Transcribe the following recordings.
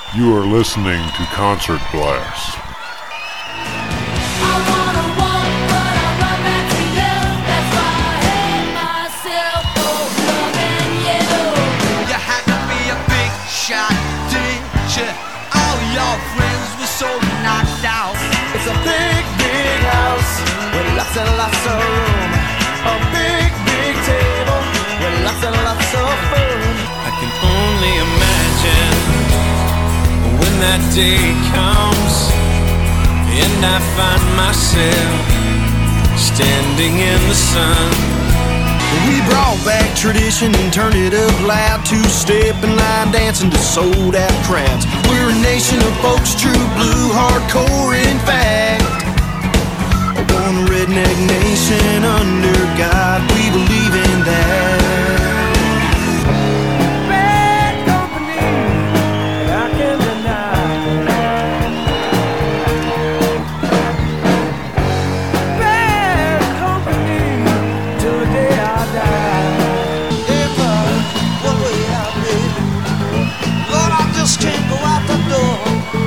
You are listening to Concert Blast. It's a big, big house with lots and lots of room. A big, big table with lots and lots of food. I can only imagine when that day comes and I find myself standing in the sun. We brought back tradition and turned it up loud. Two-step and line dancing to sold-out crowds. We're a nation of folks, true blue, hardcore in fact. One redneck nation under God, we believe in that. Bad company, I can't deny. Bad company, till the day I die. If one way out, baby, Lord, I just can't go out the door.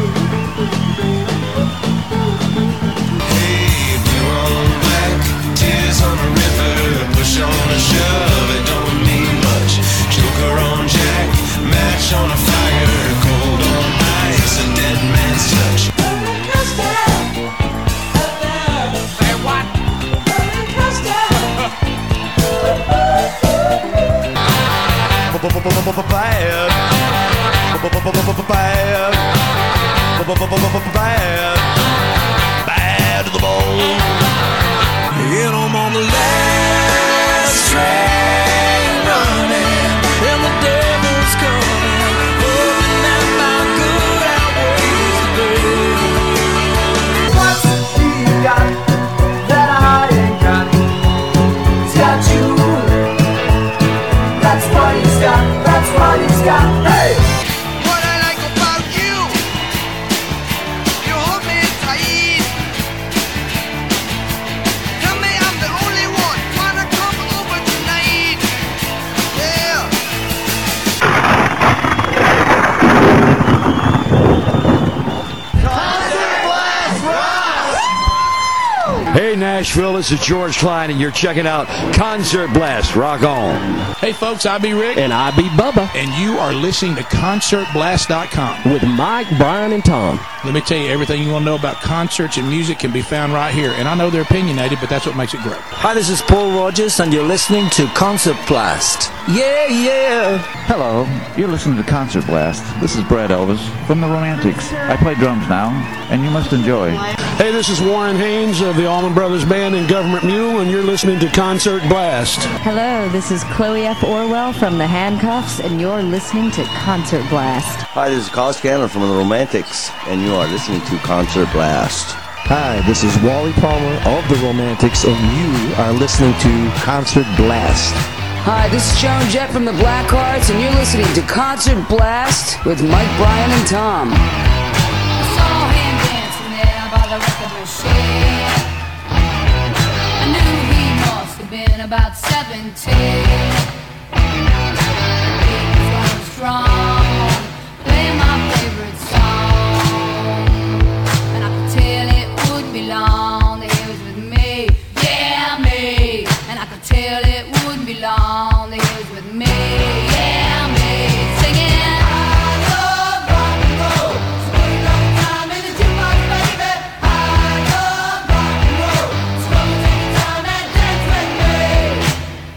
On a river, push on a shove, it don't mean much. Joker on Jack, match on a fire, cold on ice, a dead man's touch. Say what? Bad to the bone. And I'm on the last train running, and the devil's coming, hoping that my good outweighs the good. What's he got that I ain't got? He's got you. That's what he's got. That's what he's got. Hey! What I like about you, you hold me tight. Tell me I'm the only one. Wanna come over tonight? Yeah. Hey Nashville, this is George Klein and you're checking out Concert Blast. Rock on. Hey folks, I be Rick. And I be Bubba. And you are listening to ConcertBlast.com. With Mike, Brian, and Tom. Let me tell you, everything you want to know about concerts and music can be found right here. And I know they're opinionated, but that's what makes it great. Hi, this is Paul Rogers, and you're listening to Concert Blast. Yeah, yeah. Hello, you're listening to Concert Blast. This is Brad Elvis from the Romantics. I play drums now, and you must enjoy. Hey, this is Warren Haynes of the Allman Brothers Band and Government Mule, and you're listening to Concert Blast. Hello, this is Chloe F. Orwell from the Handcuffs, and you're listening to Concert Blast. Hi, this is Carl Scanlon from the Romantics, and you are listening to Concert Blast. Hi, this is Wally Palmer of the Romantics, and you are listening to Concert Blast. Hi, this is Joan Jett from the Blackhearts, and you're listening to Concert Blast with Mike, Brian, and Tom. I saw him dancing there by the record machine. I knew he must have been about 17. He was going strong, playing my favorite song, and I could tell it wouldn't be long that he was with me, yeah, me. And I could tell it wouldn't be long that he was with me, yeah, me. Singing, I love rock and roll, so put it on time in the jukebox, baby. I love rock and roll, so come and take your time and dance with me.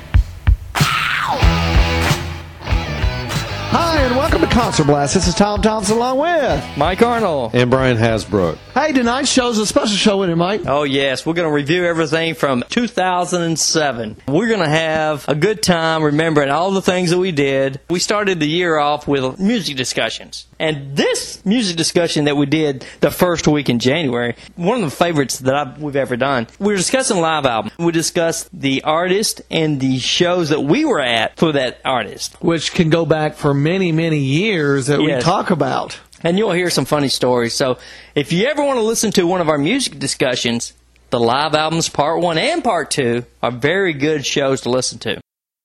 Hi, and welcome to Concert Blast. This is Tom Thompson along with Mike Arnold and Brian Hasbrook. Hey, tonight's show's a special show, isn't it, Mike? Oh, yes. We're going to review everything from 2007. We're going to have a good time remembering all the things that we did. We started the year off with music discussions. And this music discussion that we did the first week in January, one of the favorites that we've ever done, we were discussing live albums. We discussed the artist and the shows that we were at for that artist. Which can go back for many, many years that we talk about. And you'll hear some funny stories. So if you ever want to listen to one of our music discussions, the live albums Part 1 and Part 2 are very good shows to listen to.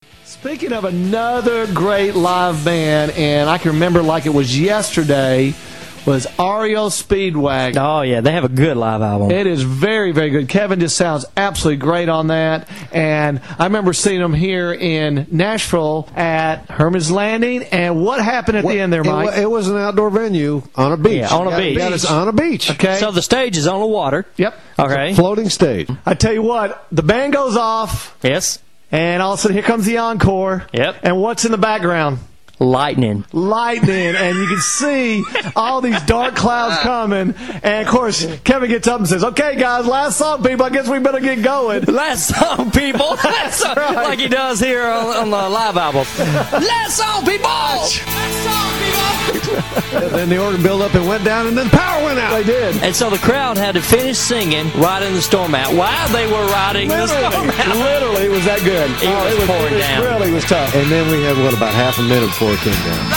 Speaking of another great live band, and I can remember like it was yesterday, was REO Speedwagon. Oh, yeah, they have a good live album. It is very, very good. Kevin just sounds absolutely great on that. And I remember seeing them here in Nashville at Herman's Landing. And what happened at the end there, Mike? It was an outdoor venue on a beach. Yeah, on a beach. Got us on a beach. Okay. So the stage is on the water. Yep. Okay. Floating stage. I tell you what, the band goes off. Yes. And all of a sudden, here comes the encore. Yep. And what's in the background? Lightning. And you can see all these dark clouds coming. And, of course, Kevin gets up and says, okay, guys, last song, people. I guess we better get going. Last song, people. Last song, right. Like he does here on the live album. Last song, people. Last song, people. And then the organ built up and went down, and then power went out. They did. And so the crowd had to finish singing riding the storm out while they were riding the storm out. Literally, it was that good. It was pouring down. It really was tough. And then we had, about half a minute before it came down.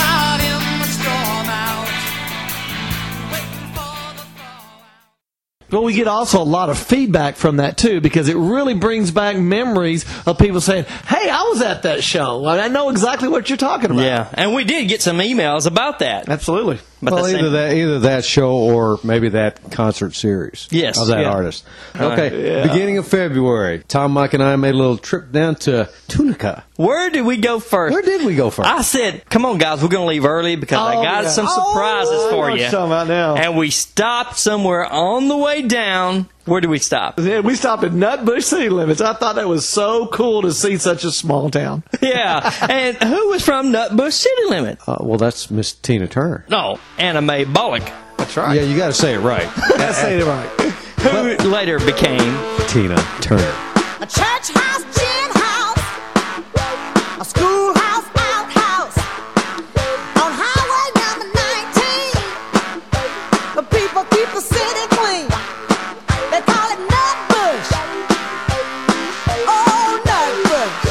But we get also a lot of feedback from that, too, because it really brings back memories of people saying, hey, I was at that show. I know exactly what you're talking about. Yeah, and we did get some emails about that. Absolutely. But Well, either that show or maybe that concert series. Yes. Of that Yeah. artist. Okay, beginning of February, Tom, Mike, and I made a little trip down to Tunica. Where did we go first? Where did we go first? I said, come on, guys, we're going to leave early because I got some surprises I know for what you. you're talking about now. And we stopped somewhere on the way down. Where did we stop? Yeah, we stopped at Nutbush City Limits. I thought that was so cool to see such a small town. Yeah. And who was from Nutbush City Limit? Well, that's Miss Tina Turner. No, Anna Mae Bullock. That's right. Yeah, you got to say it right. That's saying it right. Who later became Tina Turner. A church house, gin house, a schoolhouse, outhouse, on highway number 19. The people keep the city clean. They call it Nutbush. Oh, Nutbush.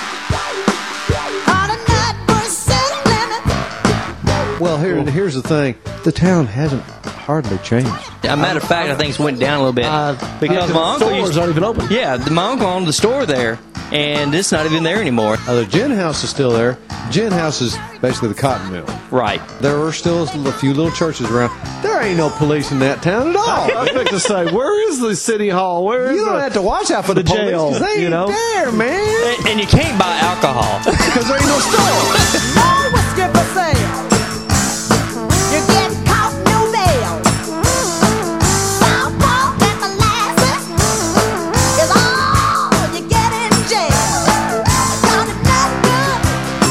On a Nutbush city limit. Well, here's the thing. The town hasn't hardly changed. a matter of fact, I think it's went down a little bit because my uncle stores aren't even open. Yeah, my uncle owned the store there, and it's not even there anymore. The gin house is still there. Gin house is basically the cotton mill. Right. There are still a few little churches around. There ain't no police in that town at all. I was about to say, where is the city hall? Where is you don't have to watch out for the police, jail? 'cause they ain't there, man. And you can't buy alcohol because there ain't no store. No whiskey for sale. You get caught, no bail. Southpaw and molasses is all you get in jail. Got it not good.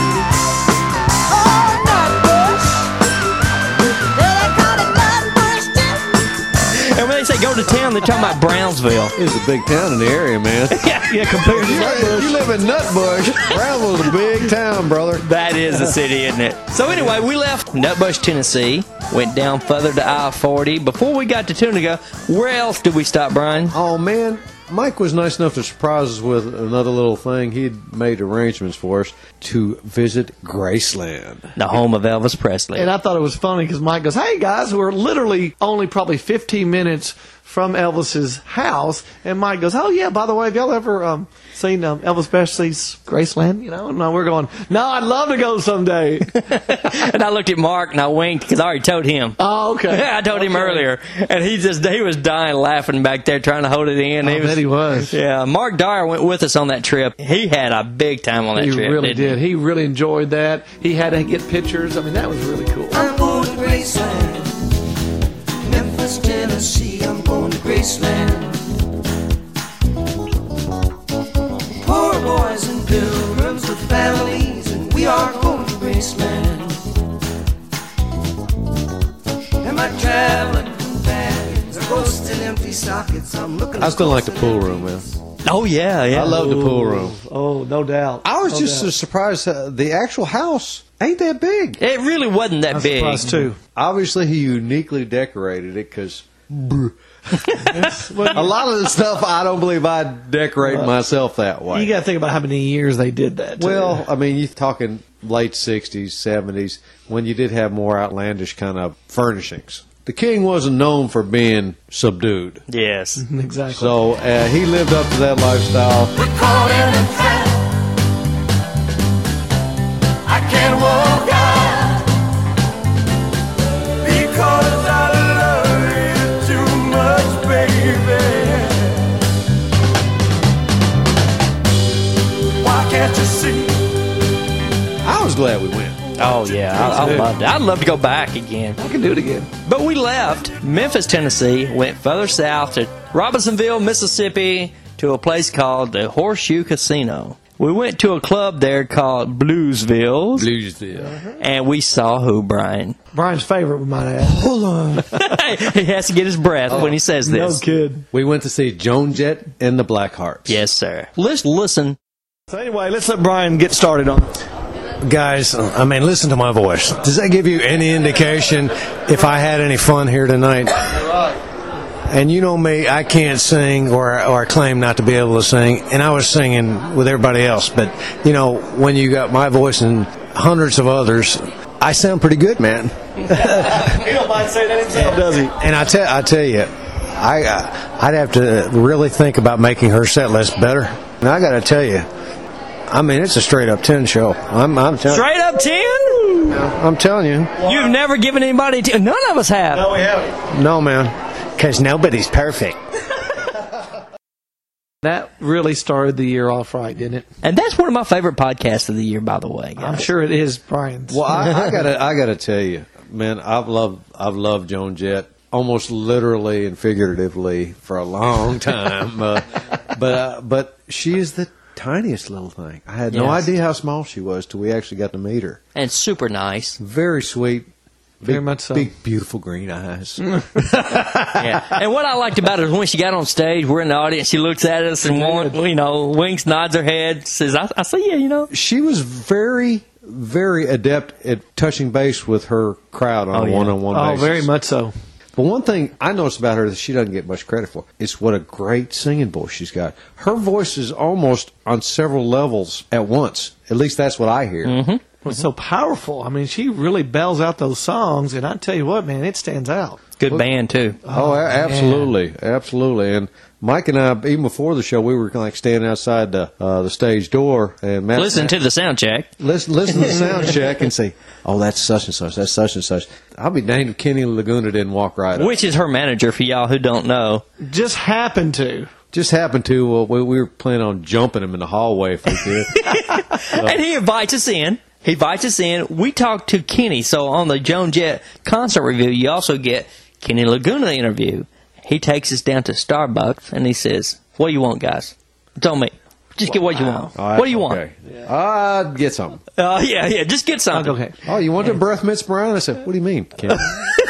Oh, Nutbush. They call it Nutbush too. And when they say go to town, they're talking about Brownsville. It's a big town in the area, man. Yeah, compared to Nutbush. You live in Nutbush. Brownsville's a big town, brother. That is the city, isn't it? So anyway, we left Nutbush, Tennessee, went down further to I-40. Before we got to Tunica, where else did we stop, Brian? Oh, man. Mike was nice enough to surprise us with another little thing. He'd made arrangements for us to visit Graceland, the home of Elvis Presley. And I thought it was funny because Mike goes, hey, guys, we're literally only probably 15 minutes from Elvis's house. And Mike goes, oh, yeah, by the way, have y'all ever seen Elvis Presley's Graceland? You know, and we're going, no, I'd love to go someday. And I looked at Mark and I winked because I already told him. Oh, okay. I told him earlier. And he was dying laughing back there trying to hold it in. I bet he was. Yeah, Mark Dyer went with us on that trip. He had a big time on that trip. He really did. He really enjoyed that. He had to get pictures. I mean, that was really cool. I'm going to Graceland, Memphis, Tennessee. I'm going to Graceland. Poor boys and pilgrims with families, and we are going to Graceland. And my traveling companions are roasting empty sockets. I'm looking. I still like the pool room, man. Oh, yeah. I love the pool room. Oh, no doubt. I was just surprised the actual house ain't that big. It really wasn't that big. Surprised, too. Obviously, he uniquely decorated it because a lot of the stuff I don't believe I'd decorate myself that way. You got to think about how many years they did that. Well, I mean, you're talking late 60s, 70s, when you did have more outlandish kind of furnishings. The king wasn't known for being subdued. Yes. Exactly. So he lived up to that lifestyle. We're caught in a trap. I can't walk out because glad we went. Oh, yeah, I loved it. I'd love to go back again. I can do it again. But we left Memphis, Tennessee, went further south to Robinsonville, Mississippi, to a place called the Horseshoe Casino. We went to a club there called Bluesville. And we saw who, Brian? Brian's favorite, we might add. Hold on. He has to get his breath when he says this. No kid. We went to see Joan Jett and the Blackhearts. Yes, sir. Let's listen. So anyway, let's let Brian get started on it. Guys, I mean, listen to my voice. Does that give you any indication if I had any fun here tonight? And you know me, I can't sing or claim not to be able to sing, and I was singing with everybody else. But, you know, when you got my voice and hundreds of others, I sound pretty good, man. He don't mind saying that himself, does he? And I tell you, I'd have to really think about making her set list better. And I got to tell you, I mean, it's a straight up 10 show. I'm telling Straight up 10? I'm telling you. You've never given anybody 10. None of us have. No, we haven't. No, man. Because nobody's perfect. That really started the year off right, didn't it? And that's one of my favorite podcasts of the year, by the way, guys. I'm sure it is, Brian's. Well, I gotta tell you, man, I've loved Joan Jett almost literally and figuratively for a long time. But she is the tiniest little thing. I had no idea how small she was till we actually got to meet her. And super nice. Very sweet. Very much so. Big, beautiful green eyes. Yeah. And what I liked about her is when she got on stage, we're in the audience, she looks at us and, winks, nods her head, says, I see you, you know. She was very, very adept at touching base with her crowd on a one-on-one basis. Oh, very much so. But one thing I noticed about her that she doesn't get much credit for is what a great singing voice she's got. Her voice is almost on several levels at once. At least that's what I hear. Mm-hmm. Well, it's so powerful. I mean, she really bells out those songs, and I tell you what, man, it stands out. Good band, too. Oh, absolutely. Absolutely. And Mike and I, even before the show, we were like standing outside the stage door. And Matt, listen to the sound check. Listen to the sound check and say, oh, that's such and such, that's such and such. I'll be danged if Kenny Laguna didn't walk right up. Which is her manager, for y'all who don't know. Just happened to. We were planning on jumping him in the hallway if we could. And he invites us in. We talked to Kenny. So on the Joan Jett concert review, you also get Kenny Laguna interview. He takes us down to Starbucks and he says, what do you want, guys? Tell me. Just get what you want. What do you want? Get something. Yeah, just get something. Okay. Oh, you want the breath mints, Brian? I said, what do you mean, Ken?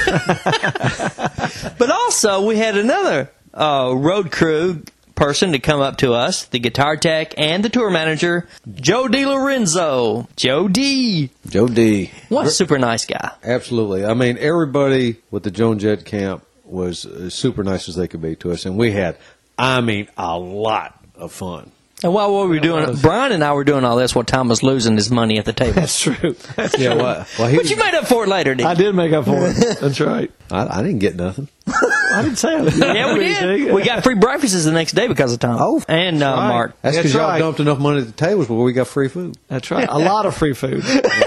But also, we had another road crew person to come up to us, the guitar tech and the tour manager, Joe DiLorenzo. Joe D. What a super nice guy. Absolutely. I mean, everybody with the Joan Jett camp was as super nice as they could be to us, and we had, a lot of fun. And while we were doing it, Brian and I were doing all this while Tom was losing his money at the table. That's true. But you made up for it later, didn't you? I did make up for it. That's right. I didn't get nothing. I didn't say it. Yeah, we did. We got free breakfasts the next day because of Tom. Oh, and Mark. That's because y'all dumped enough money at the tables where we got free food. That's right. A lot of free food.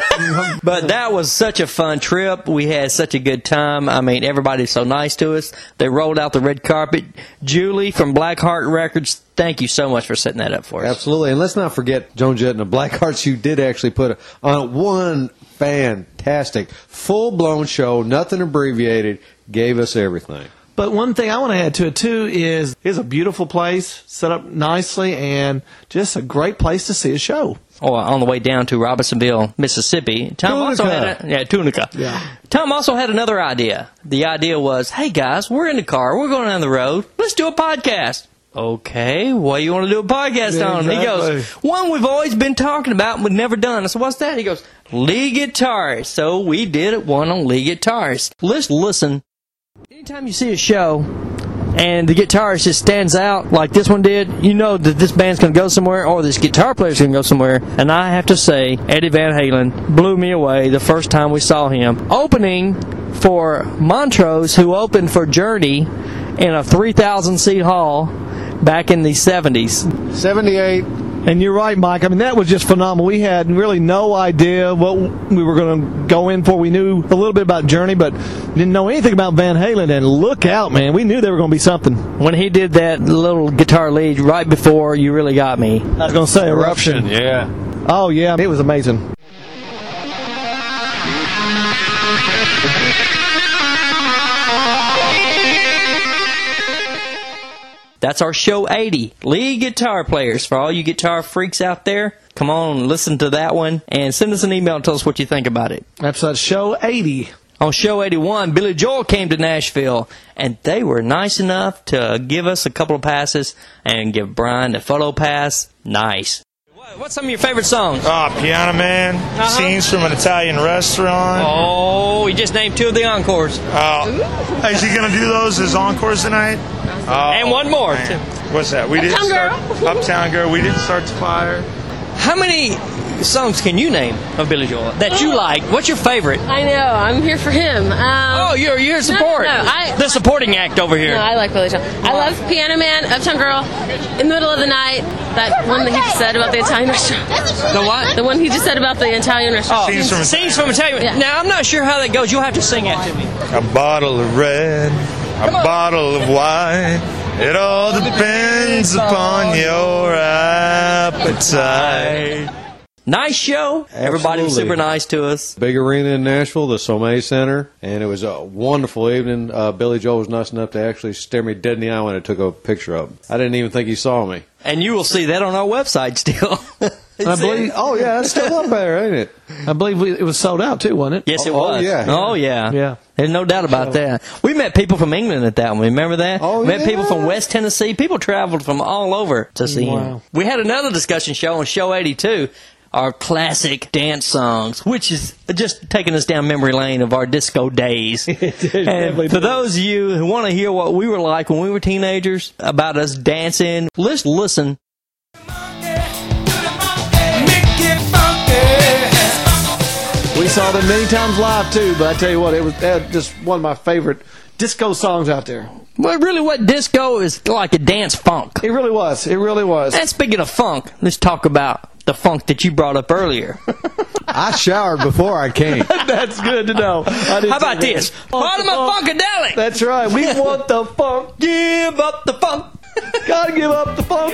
But that was such a fun trip. We had such a good time. I mean, everybody's so nice to us. They rolled out the red carpet. Julie from Blackheart Records, thank you so much for setting that up for us. Absolutely. And let's not forget Joan Jett and the Blackhearts. You did actually put on one fantastic, full-blown show, nothing abbreviated, gave us everything. But one thing I want to add to it, too, is it's a beautiful place, set up nicely, and just a great place to see a show. Oh, on the way down to Robinsonville, Mississippi, Tunica. Yeah. Tom also had another idea. The idea was, hey, guys, we're in the car. We're going down the road. Let's do a podcast. Okay, what do you want to do a podcast on? Exactly. He goes, one we've always been talking about and we've never done. I said, what's that? He goes, lead guitarist. So we did one on lead guitarist. Let's listen. Anytime you see a show and the guitarist just stands out like this one did, you know that this band's going to go somewhere or this guitar player's going to go somewhere. And I have to say, Eddie Van Halen blew me away the first time we saw him. Opening for Montrose, who opened for Journey in a 3,000-seat hall back in the 70s. 78. And you're right, Mike. I mean, that was just phenomenal. We had really no idea what we were going to go in for. We knew a little bit about Journey, but didn't know anything about Van Halen. And look out, man. We knew they were going to be something. When he did that little guitar lead right before You Really Got Me. I was going to say Eruption. Yeah. Oh, yeah. It was amazing. That's our show 80. Lead guitar players. For all you guitar freaks out there, come on and listen to that one and send us an email and tell us what you think about it. That's show 80. On show 81, Billy Joel came to Nashville, and they were nice enough to give us a couple of passes and give Brian the photo pass. Nice. What's some of your favorite songs? Piano Man, Scenes from an Italian Restaurant. Oh, he just named 2 of the encores. Is he going to do those as encores tonight? And one more. What's that? Uptown Girl. We didn't start the fire. How many songs can you name of Billy Joel that you like? What's your favorite? I know. I'm here for him. You're here to support. The supporting act over here. No, I like Billy Joel. I love Piano Man, Uptown Girl, In the Middle of the Night, that one that he just said about the Italian restaurant. The what? The one he just said about the Italian restaurant. Scenes from Italian. Yeah. Now, I'm not sure how that goes. You'll have to sing that to me. A bottle of red, a bottle of wine. It all depends upon your appetite. Nice show. Everybody was super nice to us. Big arena in Nashville, the Sommet Center, and it was a wonderful evening. Billy Joel was nice enough to actually stare me dead in the eye when I took a picture of him. I didn't even think he saw me. And you will see that on our website still. I believe. Oh yeah, it's still up there, ain't it? I believe it was sold out too, wasn't it? Yes, it was. Yeah. Yeah. There's no doubt about that. We met people from England at that one. Remember that? Oh, we met people from West Tennessee. People traveled from all over to see him. We had another discussion show on show 82. Our classic dance songs, which is just taking us down memory lane of our disco days. And for those of you who want to hear what we were like when we were teenagers, about us dancing, let's listen. We saw them many times live too, but I tell you what, it was just one of my favorite disco songs out there. Well, really what disco is like a dance funk. It really was. It really was. And speaking of funk, let's talk about the funk that you brought up earlier. I showered before I came. That's good to know. How about this? Part of my funkadelic. That's right. We want the funk. Give up the funk. Gotta give up the funk.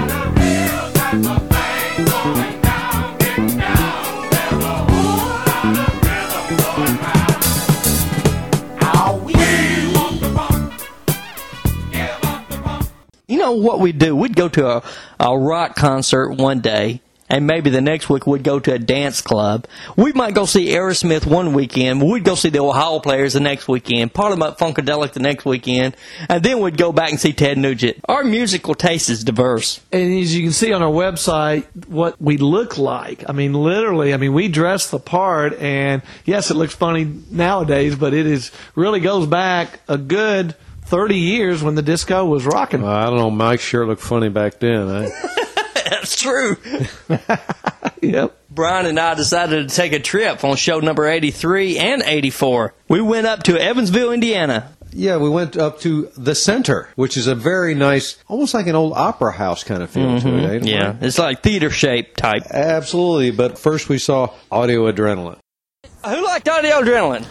You know what we'd do? We'd go to a rock concert one day, and maybe the next week we'd go to a dance club. We might go see Aerosmith one weekend. We'd go see the Ohio Players the next weekend, Parliament Funkadelic the next weekend, and then we'd go back and see Ted Nugent. Our musical taste is diverse. And as you can see on our website, what we look like. I mean, literally, we dress the part, and yes, it looks funny nowadays, but it is really goes back a good 30 years when the disco was rocking. Well, I don't know. Mike sure looked funny back then. That's true. Yep. Brian and I decided to take a trip on show number 83 and 84. We went up to Evansville, Indiana. Yeah, we went up to the Center, which is a very nice, almost like an old opera house kind of feel to it, ain't it? Yeah, it's like theater shape type. Absolutely, but first we saw Audio Adrenaline. Who liked Audio Adrenaline?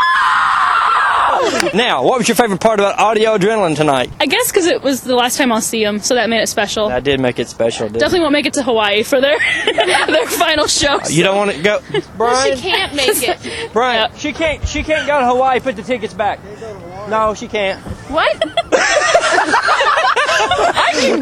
Now, what was your favorite part about Audio Adrenaline tonight? I guess because it was the last time I'll see them, so that made it special. That did make it special, didn't Definitely won't make it to Hawaii for their their final show. You don't want to go, Brian? She can't make it. Brian, she can't go to Hawaii. Put the tickets back. No, she can't. What? I can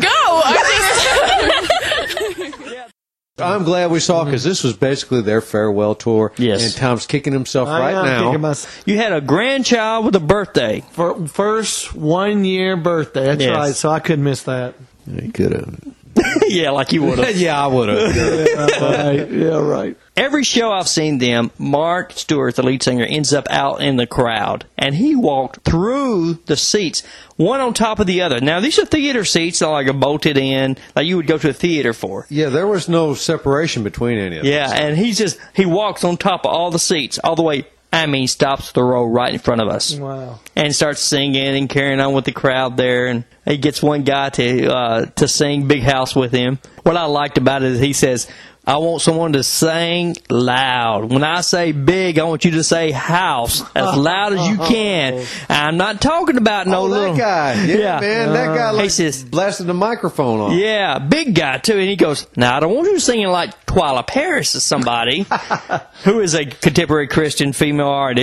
go. I'm glad we saw because this was basically their farewell tour. Yes. And Tom's kicking himself right now. You had a grandchild with a birthday. First 1 year birthday. That's right. So I couldn't miss that. You could have. Yeah, like you would have. Yeah, I would have. Yeah, right. Every show I've seen them, Mark Stewart, the lead singer, ends up out in the crowd. And he walked through the seats, one on top of the other. Now, these are theater seats that are like bolted in, like you would go to a theater for. Yeah, there was no separation between any of them. Yeah, and he walks on top of all the seats, all the way. Stops the row right in front of us. Wow. And starts singing and carrying on with the crowd there. And he gets one guy to sing Big House with him. What I liked about it is he says, I want someone to sing loud. When I say big, I want you to say house as loud as you can. I'm not talking about no little... that guy. Yeah, man. That guy he says, blasted the microphone on. Yeah, big guy, too. And he goes, now, I don't want you singing like Twyla Paris or somebody who is a contemporary Christian female artist.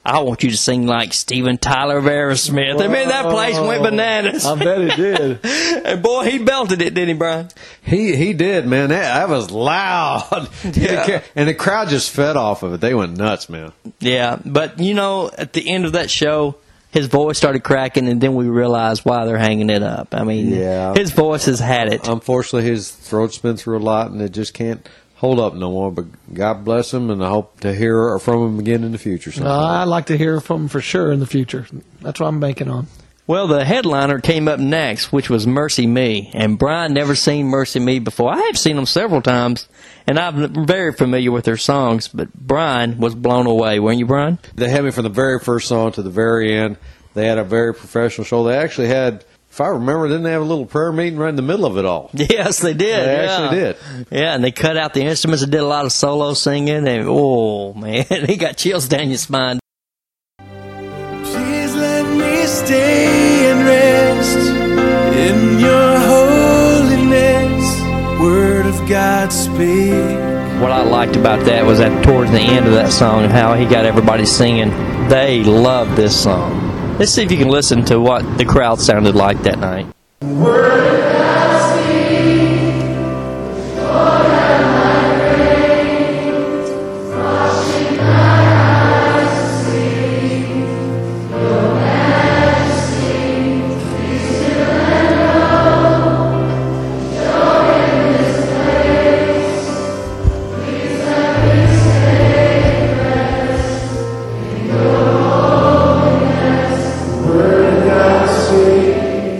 I want you to sing like Steven Tyler of Aerosmith. I mean, that place went bananas. I bet it did. And boy, he belted it, didn't he, Brian? He did, man. That was loud. Yeah. And the crowd just fed off of it. They went nuts, man. Yeah, but you know, at the end of that show, his voice started cracking, and then we realized why they're hanging it up. I mean, his voice has had it. Unfortunately, his throat's been through a lot, and it just can't hold up no more. But God bless him, and I hope to hear from him again in the future. I'd like to hear from him for sure in the future. That's what I'm banking on. Well, the headliner came up next, which was Mercy Me. And Brian never seen Mercy Me before. I have seen them several times, and I'm very familiar with their songs, but Brian was blown away. Weren't you, Brian? They had me from the very first song to the very end. They had a very professional show. They actually had, if I remember, didn't they have a little prayer meeting right in the middle of it all? Yes, they did. They actually did. Yeah, and they cut out the instruments and did a lot of solo singing. And, oh, man, he got chills down your spine. Please let me stay and rest in your holiness. Word of God speak. What I liked about that was that towards the end of that song, how he got everybody singing. They loved this song. Let's see if you can listen to what the crowd sounded like that night. Word of God speak. Lord, have my grace. Washing my eyes to see your majesty. Be still and know joy in this place. Please let me stay and rest in your holiness. Word of God speak.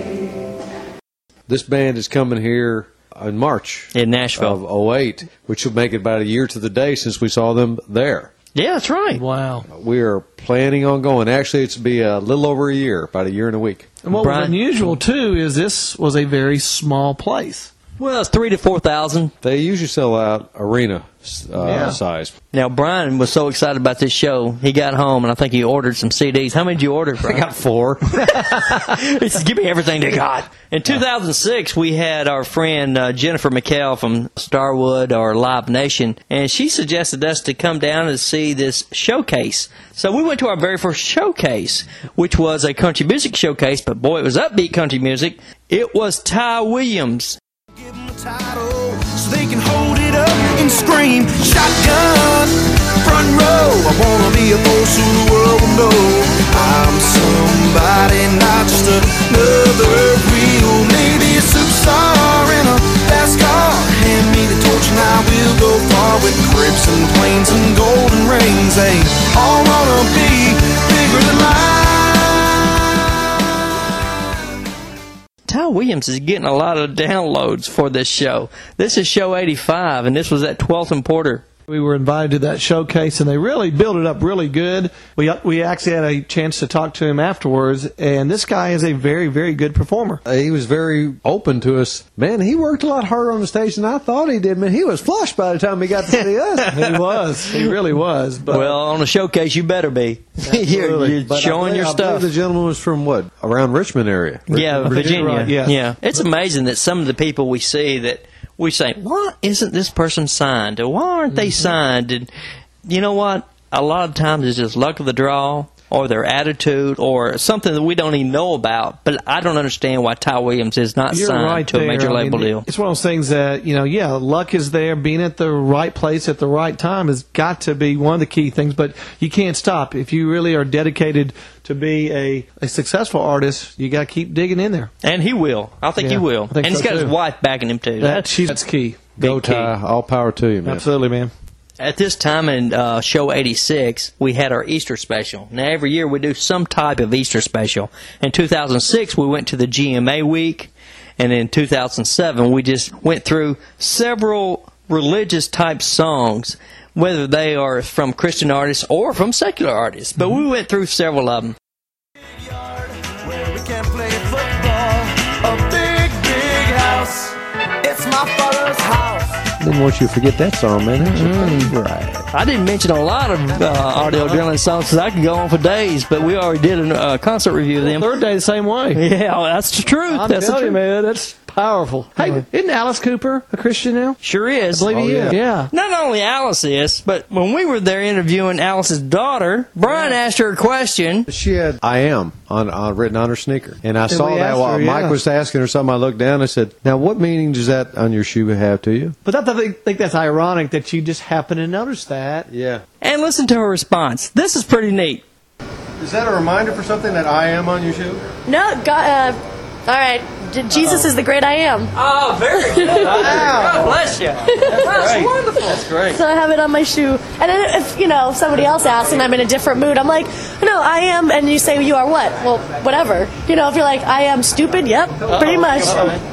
This band is coming here in March. In Nashville. Of 08, which will make it about a year to the day since we saw them there. Yeah, that's right. Wow. We are planning on going. Actually, it's to be a little over a year, about a year and a week. And what was unusual, too, is this was a very small place. Well, it's 3,000 to 4,000. They usually sell out arena size. Now, Brian was so excited about this show, he got home, and I think he ordered some CDs. How many did you order, Brian? I got 4. He said, give me everything they got. In 2006, we had our friend Jennifer McHale from Starwood or Live Nation, and she suggested us to come down and see this showcase. So we went to our very first showcase, which was a country music showcase, but boy, it was upbeat country music. It was Ty Williams. Title, so they can hold it up and scream shotgun front row. I wanna be a force who the world will know I'm somebody, not just another real, maybe a superstar in a fast car. Hand me the torch and I will go far with cribs and planes and golden rings. They all wanna be bigger than life. Ty Williams is getting a lot of downloads for this show. This is show 85, and this was at 12th and Porter. We were invited to that showcase, and they really built it up really good. We actually had a chance to talk to him afterwards, and this guy is a very, very good performer. He was very open to us. Man, he worked a lot harder on the stage than I thought he did. Man, he was flushed by the time he got to see us. He was. He really was. But well, on a showcase, you better be. You're showing your stuff. I believe the gentleman was from what? Around Richmond area. Yeah, Virginia. Right, yes. Yeah. It's amazing that some of the people we see that we say, why isn't this person signed? Or why aren't they signed? And you know what? A lot of times it's just luck of the draw, or their attitude, or something that we don't even know about. But I don't understand why Ty Williams is not signed to a major label deal. It's one of those things that, luck is there. Being at the right place at the right time has got to be one of the key things, but you can't stop. If you really are dedicated to be a successful artist, you got to keep digging in there. And he will. I think he will. And he's got his wife backing him, too. That's key. Go, Ty. All power to you, man. Absolutely, man. At this time in show 86, we had our Easter special. Now, every year we do some type of Easter special. In 2006, we went to the GMA week. And in 2007, we just went through several religious-type songs, whether they are from Christian artists or from secular artists. But we went through several of them. Where we can play football, a big, big house. It's my father's house. Didn't want you to forget that song, man. Right. I didn't mention a lot of Audio Adrenaline songs because I could go on for days, but we already did a concert review of them. Third Day the same way. Yeah, that's the truth. I'm telling you, man, that's Powerful. Hey, isn't Alice Cooper a Christian now? Sure is. I believe he is. Yeah. Not only Alice is, but when we were there interviewing Alice's daughter, Brian asked her a question. She had "I am" on written on her sneaker, and I saw we that asked while her, Mike yeah. was asking her something. I looked down and I said, "Now, what meaning does that on your shoe have to you?" But I think that's ironic that you just happen to notice that. Yeah. And listen to her response. This is pretty neat. Is that a reminder for something that "I am" on your shoe? No, God, all right. Jesus is the great I am. Oh, very good. Wow. God bless you. That's wonderful. That's great. So I have it on my shoe. And then if somebody else asks and I'm in a different mood, I'm like, no, I am. And you say, you are what? Well, whatever. If you're like, I am stupid, yep, pretty much.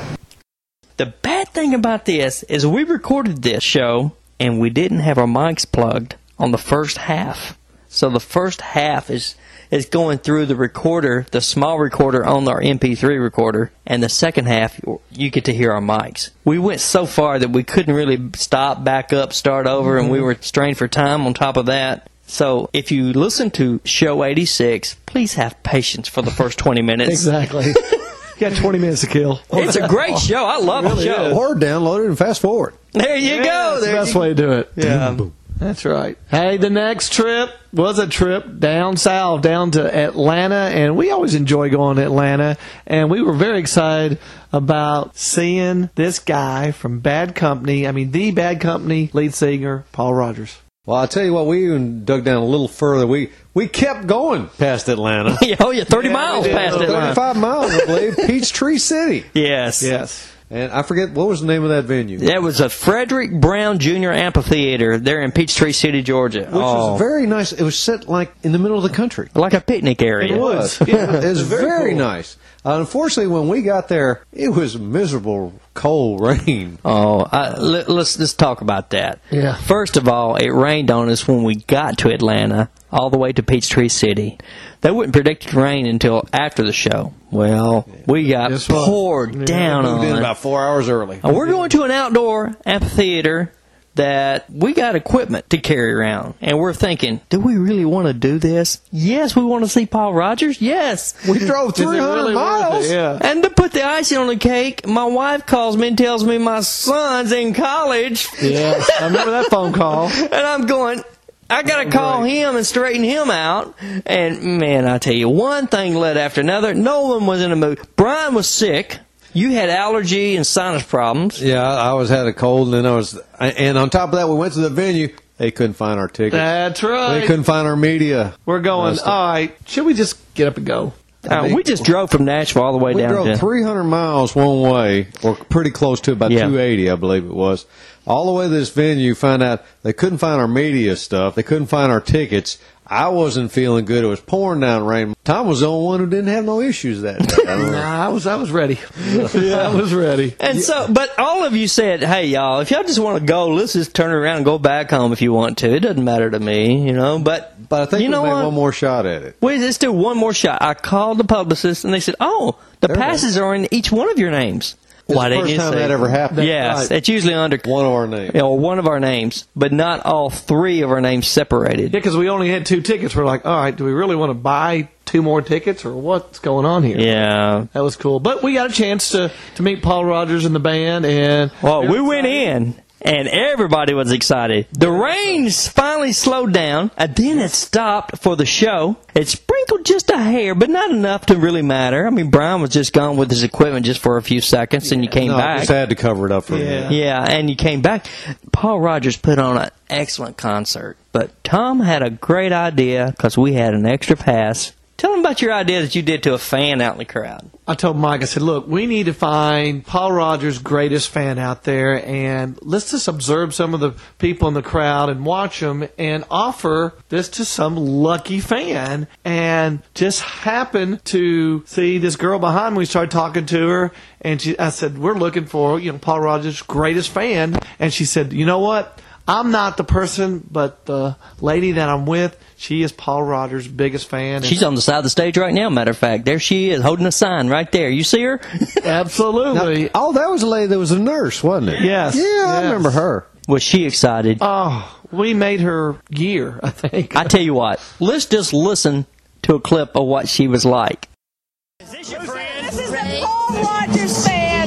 The bad thing about this is we recorded this show and we didn't have our mics plugged on the first half. So the first half is going through the recorder, the small recorder on our MP3 recorder, and the second half, you get to hear our mics. We went so far that we couldn't really stop, back up, start over, and we were strained for time on top of that. So if you listen to show 86, please have patience for the first 20 minutes. Exactly. You got 20 minutes to kill. It's a great show. I love the show. Or download it and fast forward. There you go. That's the best way to do it. Yeah. That's right. Hey, the next trip was a trip down south, down to Atlanta, and we always enjoy going to Atlanta, and we were very excited about seeing this guy from Bad Company, the Bad Company lead singer, Paul Rodgers. Well, I'll tell you what, we even dug down a little further. We kept going past Atlanta. 30 miles past Atlanta. 35 miles, I believe. Peachtree City. Yes. Yes. And I forget, what was the name of that venue? That was a Frederick Brown Jr. Amphitheater there in Peachtree City, Georgia. Which was very nice. It was set in the middle of the country. Like a picnic area. It was. Yeah, it was very nice. Unfortunately, when we got there, it was miserable, cold rain. Oh, let's talk about that. Yeah. First of all, it rained on us when we got to Atlanta, all the way to Peachtree City. They wouldn't predict rain until after the show. Well, we got poured down on. We did about 4 hours early. And we're going to an outdoor amphitheater that we got equipment to carry around. And we're thinking, do we really want to do this? Yes, we want to see Paul Rodgers. Yes. We drove 300 miles. Yeah. And to put the icing on the cake, my wife calls me and tells me my son's in college. Yeah, I remember that phone call. And I'm going, I got to call him and straighten him out. And, man, I tell you, one thing led after another. No one was in the mood. Brian was sick. You had allergy and sinus problems. Yeah, I had a cold, and and on top of that, we went to the venue. They couldn't find our tickets. That's right. They couldn't find our media. We're going, all right, should we just get up and go? We just drove from Nashville all the way down. We drove 300 miles one way, or pretty close to about 280, I believe it was. All the way to this venue, found out they couldn't find our media stuff. They couldn't find our tickets. I wasn't feeling good. It was pouring down rain. Tom was the only one who didn't have no issues that day. Nah, I was ready. Yeah, I was ready. And but all of you said, hey, y'all, if y'all just want to go, let's just turn around and go back home if you want to. It doesn't matter to me, But I think we made one more shot at it. Wait, let's do one more shot. I called the publicist, and they said, the passes are in each one of your names. Why didn't you say? First time that ever happened. Yes, it's usually under one of our names. Or one of our names, but not all three of our names separated. Yeah, because we only had 2 tickets. We're like, all right, do we really want to buy 2 more tickets, or what's going on here? Yeah, that was cool. But we got a chance to meet Paul Rodgers and the band, and we went in. And everybody was excited. The rain finally slowed down, and then it stopped for the show. It sprinkled just a hair, but not enough to really matter. I mean, Brian was just gone with his equipment just for a few seconds, and you came back. I just had to cover it up for a minute. Yeah, and you came back. Paul Rodgers put on an excellent concert, but Tom had a great idea because we had an extra pass. Tell them about your idea that you did to a fan out in the crowd. I told Mike, I said, look, we need to find Paul Rodgers' greatest fan out there, and let's just observe some of the people in the crowd and watch them and offer this to some lucky fan. And just happened to see this girl behind me. We started talking to her, and I said, we're looking for Paul Rodgers' greatest fan. And she said, you know what? I'm not the person, but the lady that I'm with, she is Paul Rodgers' biggest fan. She's on the side of the stage right now, matter of fact. There she is, holding a sign right there. You see her? Absolutely. Now, that was a lady that was a nurse, wasn't it? Yes. Yeah, I remember her. Was she excited? Oh, we made her year, I think. I tell you what, let's just listen to a clip of what she was like. Is this your friend? This is the Paul Rodgers fan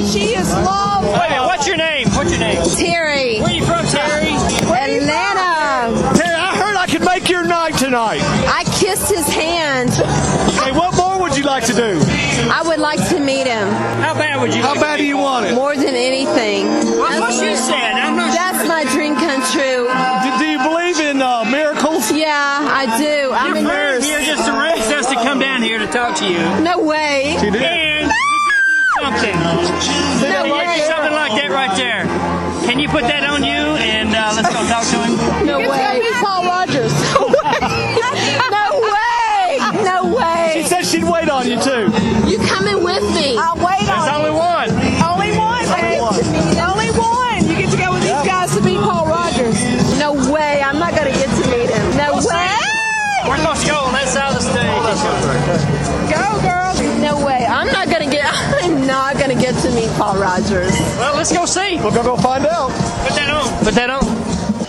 she is loved. Wait a minute, what's your name? Terry. Where you from, Terry? Atlanta. Terry, I heard I could make your night tonight. I kissed his hand. Hey, what more would you like to do? I would like to meet him. How bad would you How like bad to do you want it? More than anything. That's what she said. I'm not That's my dream come true. Do you believe in miracles? Yeah, I do. I'm a Your nurse. friend's here just to arrest us to come down here to talk to you. No way. And to give you something. No way. Something like that right there. Can you put that on you and let's go talk to him? No way. Paul Rogers. No way. No way. She said she'd wait on you too. You coming with me? I'll wait on you. There's only one. Only one, babe. Only one. You get to go with these guys to meet Paul Rogers. No way. I'm not going to get to meet him. No way. We're supposed to go on that side of the stage. Go, girl. No way. I'm not going to get to meet Paul Rogers. Well, let's go see. We're going to go find out. Put that on. Put that on.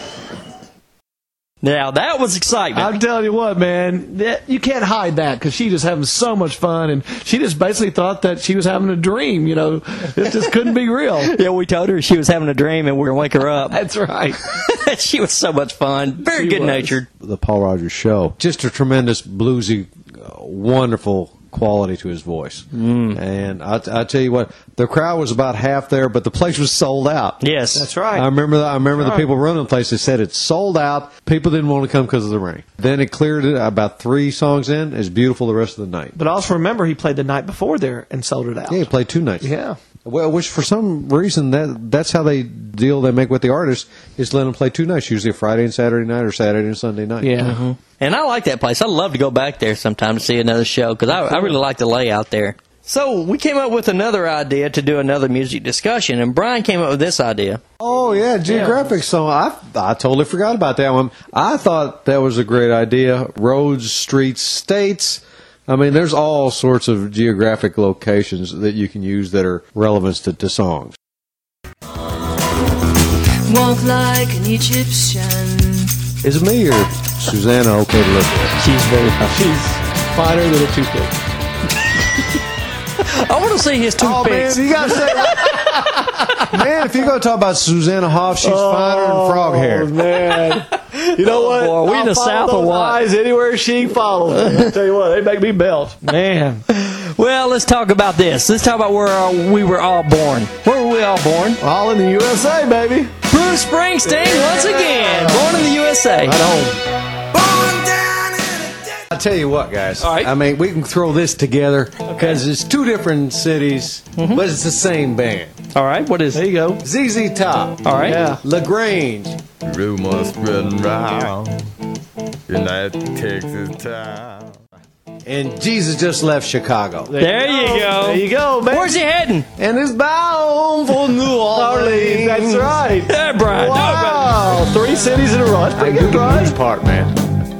Now, that was excitement. I'm telling you what, man, you can't hide that because she just having so much fun, and she just basically thought that she was having a dream. You know, it just couldn't be real. Yeah, we told her she was having a dream and we were going to wake her up. That's right. She was so much fun. Very good-natured. The Paul Rogers Show. Just a tremendous bluesy, wonderful quality to his voice. And I tell you what, the crowd was about half there, but the place was sold out. Yes. That's right. I remember the people running the place. They said it's sold out. People didn't want to come because of the rain. Then it cleared it about 3 songs in. It's beautiful the rest of the night. But also remember, he played the night before there and sold it out. Yeah, he played 2 nights. Yeah. Well, which for some reason that's how they make with the artist is let them play 2 nights, usually a Friday and Saturday night or Saturday and Sunday night. Yeah. Mm-hmm. And I like that place. I'd love to go back there sometime to see another show because I really like the layout there. So we came up with another idea to do another music discussion, and Brian came up with this idea. Oh, yeah, geographic song. I totally forgot about that one. I thought that was a great idea. Roads, streets, states. I mean, there's all sorts of geographic locations that you can use that are relevant to songs. Walk like an Egyptian. Is it me or Susanna okay to look at? She's very She's finer than a toothpick. I want to see his toothpicks. Oh, man, you got to say man, if you're going to talk about Susanna Hoff, she's finer than frog hair. Man. You know what? Boy, we in the South or what? Eyes anywhere she follows. I tell you what, they make me belt. Man. Well, let's talk about this. Let's talk about where we were all born. Where were we all born? All in the USA, baby. Bruce Springsteen, once again, born in the USA. Right on. I'll tell you what, guys. All right. I mean, we can throw this together because it's 2 different cities, but it's the same band. All right, what is it? There you go. ZZ Top. All right. Yeah. LaGrange. Rumors spreading round in that Texas town. And Jesus Just Left Chicago. There you go. There you go, man. Where's he heading? And it's bound for New Orleans. That's right. Yeah, Brian. Wow. 3 cities in a row. That's pretty good, Brian. Part, man.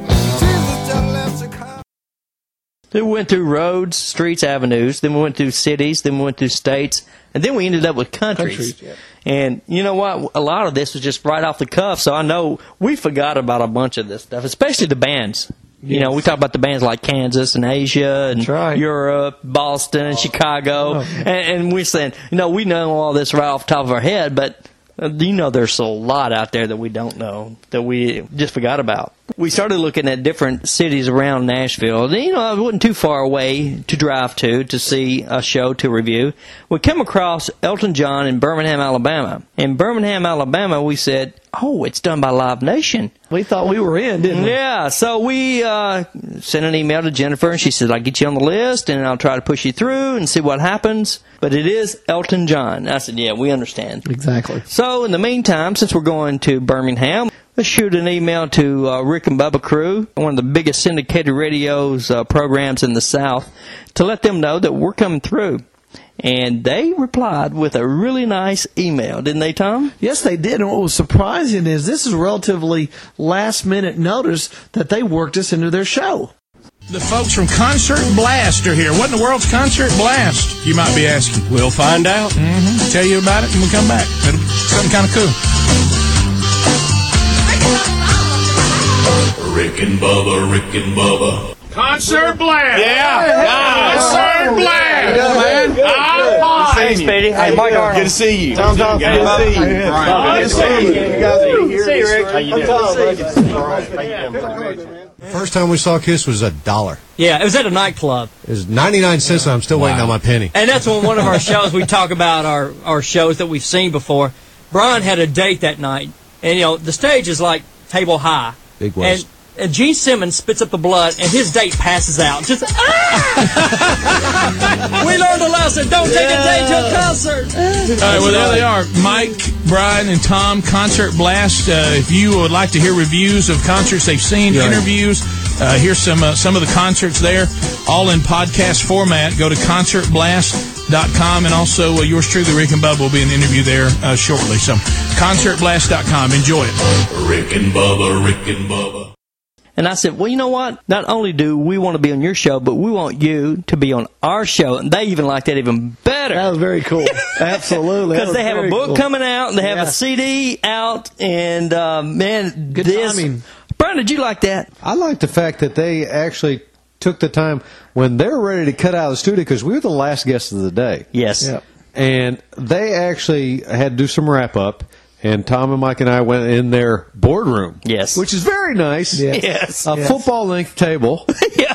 Then we went through roads, streets, avenues. Then we went through cities. Then we went through states. And then we ended up with countries. Yeah. And you know what? A lot of this was just right off the cuff. So I know we forgot about a bunch of this stuff, especially the bands. You know, we talk about the bands like Kansas and Asia and Europe, Boston and Chicago. And we're saying, you know, we know all this right off the top of our head, but you know there's a lot out there that we don't know, that we just forgot about. We started looking at different cities around Nashville. And, you know, it wasn't too far away to drive to see a show to review. We came across Elton John in Birmingham, Alabama. In Birmingham, Alabama, we said, oh, it's done by Live Nation. We thought we were in, didn't we? Yeah, so we sent an email to Jennifer, and she said, I'll get you on the list, and I'll try to push you through and see what happens. But it is Elton John. I said, yeah, we understand. Exactly. So in the meantime, since we're going to Birmingham, let's shoot an email to Rick and Bubba Crew, one of the biggest syndicated radio's programs in the South, to let them know that we're coming through. And they replied with a really nice email, didn't they, Tom? Yes, they did. And what was surprising is this is relatively last-minute notice that they worked us into their show. The folks from Concert Blast are here. What in the world's Concert Blast, you might be asking? We'll find out. Tell you about it when we come back. It'll be something kind of cool. Rick and Bubba, Rick and Bubba. Concert Blast! Yeah! Concert Blast! Man. Hey, Speedy. Hey, Mike Arnold. Good to see you. Tom, Good to see you. Good to see you. You guys are here. See you, Rick. How you doing? All right. How you doing? First time we saw Kiss was $1. Yeah, it was at a nightclub. It was 99 cents, and I'm still waiting on my penny. And that's on one of our shows. We talk about our shows that we've seen before. Brian had a date that night, and the stage is like table high. Big West. And Gene Simmons spits up the blood, and his date passes out. Just we learned a lesson. Don't take a date to a concert. All right, well, there they are. Mike, Brian, and Tom, Concert Blast. If you would like to hear reviews of concerts they've seen, interviews, here's some of the concerts there, all in podcast format. Go to concertblast.com, and also yours truly, Rick and Bubba, will be in the interview there shortly. So, concertblast.com. Enjoy it. Rick and Bubba, Rick and Bubba. And I said, well, you know what? Not only do we want to be on your show, but we want you to be on our show. And they even like that even better. That was very cool. Absolutely. Because they have a book coming out, and they have a CD out, and, man, good timing. Brian, did you like that? I like the fact that they actually took the time when they were ready to cut out of the studio, because we were the last guests of the day. Yes. Yep. And they actually had to do some wrap-up. And Tom and Mike and I went in their boardroom. Yes. Which is very nice. Yes. A football-length table.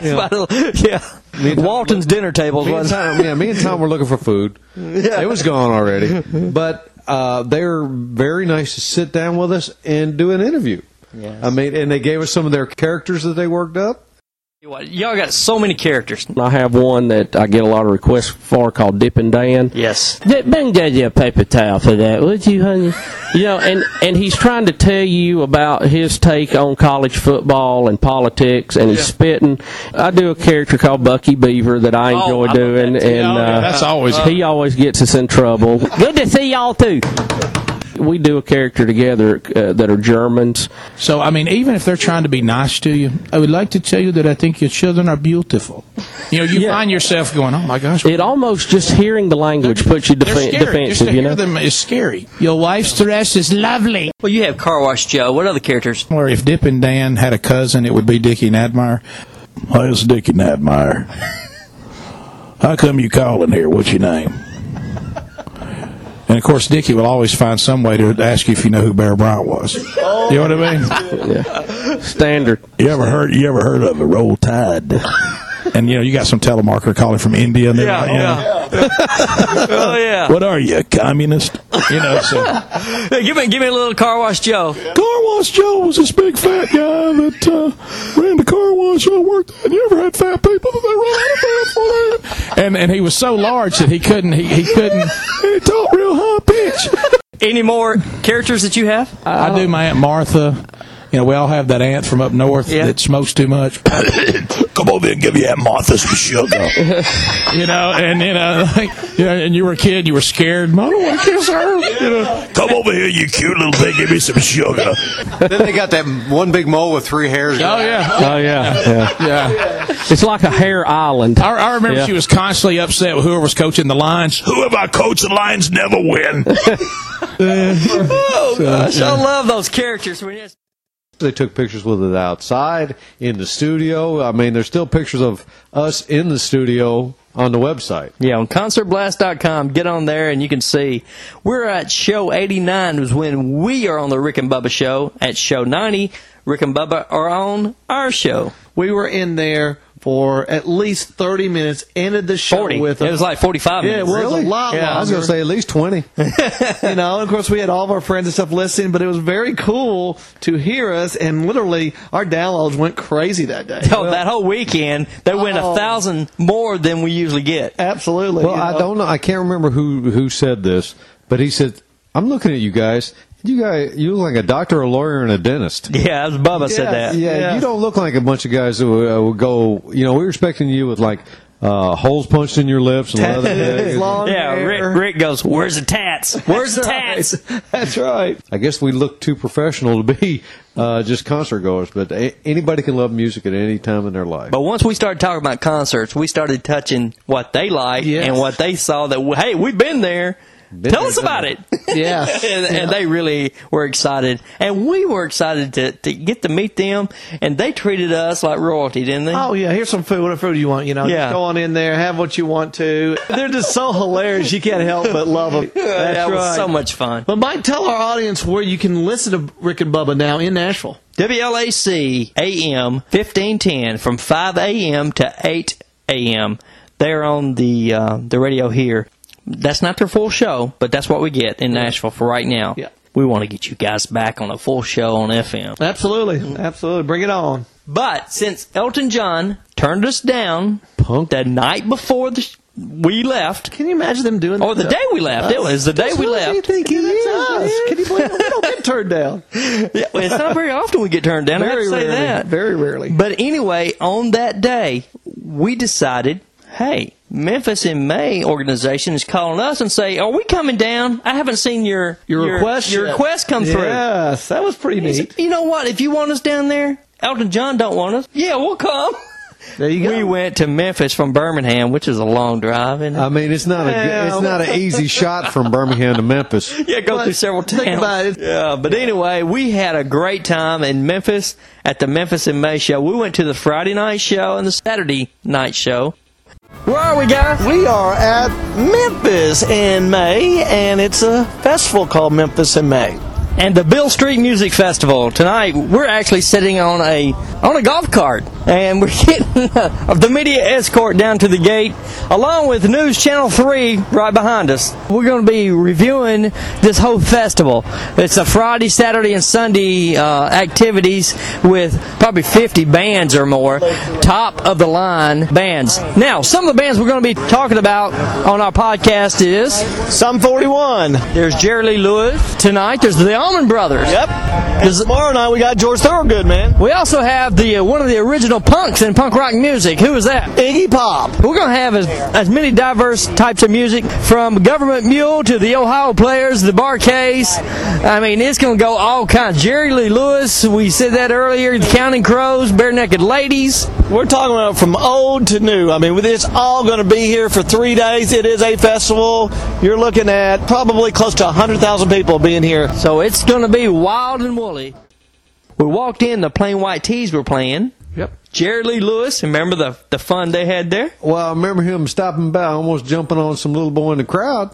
Walton's dinner table. Me and Tom were looking for food. It was gone already. But they were very nice to sit down with us and do an interview. Yes. I mean, and they gave us some of their characters that they worked up. Y'all got so many characters. I have one that I get a lot of requests for called Dippin' Dan. Yes. Bring Daddy a paper towel for that, would you, honey? And he's trying to tell you about his take on college football and politics, and he's spitting. I do a character called Bucky Beaver that I enjoy doing, and that's always he always gets us in trouble. Good to see y'all too. We do a character together that are Germans. So, I mean, even if they're trying to be nice to you, I would like to tell you that I think your children are beautiful. You find yourself going, oh, my gosh. It almost, just hearing the language puts you defensive, Just to hear them is scary. Your wife's dress is lovely. Well, you have Car Wash Joe. What other characters? Or if Dippin' Dan had a cousin, it would be Dickie Nadmeyer. Hi, it's Dickie Nadmeyer. How come you calling here? What's your name? And, of course, Dickie will always find some way to ask you if you know who Bear Bryant was. You know what I mean? Yeah. Standard. You ever heard of a Roll Tide? And, you got some telemarketer calling from India. And Oh, yeah. What are you, a communist? So. Hey, give me a little Car Wash Joe. Car Wash Joe was this big fat guy that ran the car wash I worked at. You ever had fat people that they run out of pants for that? And he was so large that he couldn't, and he talked real high pitch. Any more characters that you have? I do my Aunt Martha. We all have that aunt from up north that smokes too much. Come over here and give your Aunt Martha some sugar. And you were a kid, you were scared. I don't want to kiss her. Come over here, you cute little thing, give me some sugar. Then they got that one big mole with 3 hairs. Oh, yeah. It's like a hair island. I remember she was constantly upset with whoever was coaching the Lions. Whoever I coach the Lions never win. Oh, gosh. I love those characters. They took pictures with it outside, in the studio. I mean, there's still pictures of us in the studio on the website. Yeah, on concertblast.com. Get on there and you can see. We're at show 89 was when we are on the Rick and Bubba show. At show 90, Rick and Bubba are on our show. We were in there for at least 30 minutes, ended the show 40. with them. It was like 45 minutes. Yeah, it was a lot longer. I was going to say at least 20. And of course, we had all of our friends and stuff listening, but it was very cool to hear us, and literally, our downloads went crazy that day. That whole weekend, they went 1,000 more than we usually get. Absolutely. Well, I don't know. I can't remember who said this, but he said, I'm looking at you guys. You look like a doctor, a lawyer, and a dentist. Yeah, as Bubba said that. Yeah, you don't look like a bunch of guys that would go. We were expecting you with like holes punched in your lips and leather. Long hair. Rick goes, "Where's the tats? Where's the tats?" That's right. I guess we look too professional to be just concert goers, but anybody can love music at any time in their life. But once we started talking about concerts, we started touching what they liked and what they saw. That hey, we've been there. Tell us about it. Yeah. and they really were excited. And we were excited to get to meet them. And they treated us like royalty, didn't they? Oh, yeah, here's some food. What food do you want? Yeah. Just go on in there, have what you want to. They're just so hilarious. You can't help but love them. That was so much fun. But Mike, tell our audience where you can listen to Rick and Bubba now in Nashville. WLAC AM 1510 from 5 a.m. to 8 a.m. They're on the radio here. That's not their full show, but that's what we get in Nashville for right now. Yeah. We want to get you guys back on a full show on FM. Absolutely. Absolutely. Bring it on. But since Elton John turned us down the night before we left. Can you imagine them doing that? Or the day we left. It was the day we left. What do you think he is? Can you believe it? We don't get turned down. Yeah, well, it's not very often we get turned down. I have to say rarely. that. Very rarely. But anyway, on that day, we decided, hey, Memphis in May organization is calling us and say, are we coming down? I haven't seen your request come through. Yes, that was pretty neat. You know what? If you want us down there, Elton John don't want us. Yeah, we'll come. There you go. We went to Memphis from Birmingham, which is a long drive. Isn't it? I mean, it's not an easy shot from Birmingham to Memphis. Yeah, go through several towns. Think about it. Yeah, but anyway, we had a great time in Memphis at the Memphis in May show. We went to the Friday night show and the Saturday night show. Where are we, guys? We are at Memphis in May, and it's a festival called Memphis in May. And the Bill Street Music Festival. Tonight, we're actually sitting on a golf cart, and we're getting the media escort down to the gate, along with News Channel 3 right behind us. We're going to be reviewing this whole festival. It's a Friday, Saturday, and Sunday activities with probably 50 bands or more, top-of-the-line bands. Now, some of the bands we're going to be talking about on our podcast is Sum 41. There's Jerry Lee Lewis. Tonight, there's the Allman Brothers. Yep. And tomorrow night we got George Thorogood, man. We also have the one of the original punks in punk rock music. Who is that? Iggy Pop. We're going to have as many diverse types of music, from Government Mule to the Ohio Players, the Bar-Kays. I mean, it's going to go all kinds. Jerry Lee Lewis, we said that earlier, the Counting Crows, Bare Naked Ladies. We're talking about from old to new. I mean, it's all going to be here for 3 days. It is a festival. You're looking at probably close to 100,000 people being here. So it's going to be wild and woolly. We walked in, the Plain White Tees were playing. Yep. Jerry Lee Lewis, remember the fun they had there? Well, I remember him stopping by, almost jumping on some little boy in the crowd.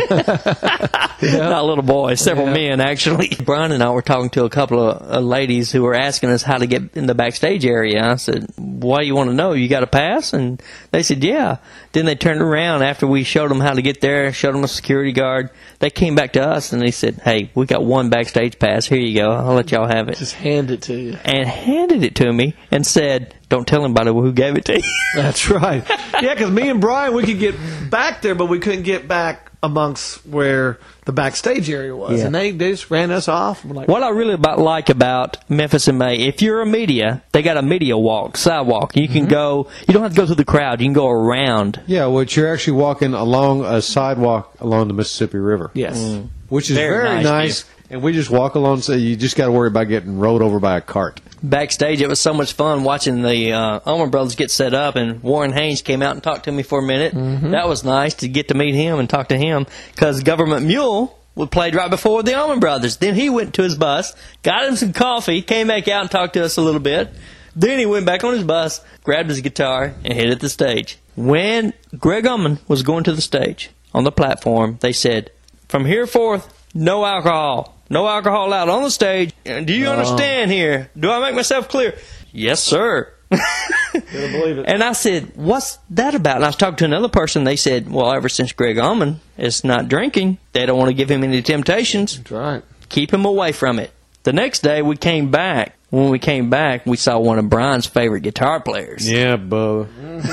Not little boys, several men actually. Brian and I were talking to a couple of ladies who were asking us how to get in the backstage area. I said, why you want to know? You got a pass? And they said, yeah. Then they turned around after we showed them how to get there, showed them a security guard. They came back to us and they said, hey, we got one backstage pass. Here you go. I'll let y'all have it. Just hand it to you. And handed it to me and said, don't tell anybody who gave it to you. That's right. Yeah, because me and Brian, we could get back there, but we couldn't get back amongst where the backstage area was. Yeah. And they just ran us off. We're like, what I really like about Memphis in May, if you're a media, they got a media sidewalk. You can go, you don't have to go through the crowd. You can go around. Yeah, which you're actually walking along a sidewalk along the Mississippi River. Yes. Which is very nice. And we just walk along, so you just got to worry about getting rode over by a cart. Backstage, it was so much fun watching the Allman Brothers get set up, and Warren Haynes came out and talked to me for a minute. That was nice to get to meet him and talk to him, because Government Mule played right before the Allman Brothers. Then he went to his bus, got him some coffee, came back out and talked to us a little bit. Then he went back on his bus, grabbed his guitar, and hit the stage. When Greg Allman was going to the stage, on the platform, they said, from here forth, no alcohol. No alcohol allowed on the stage. Do you understand here? Do I make myself clear? Yes, sir. Couldn't believe it. And I said, what's that about? And I was talking to another person. They said, well, ever since Greg Allman is not drinking, they don't want to give him any temptations. That's right. Keep him away from it. The next day we came back. When we came back, we saw one of Brian's favorite guitar players. Yeah, Bubba.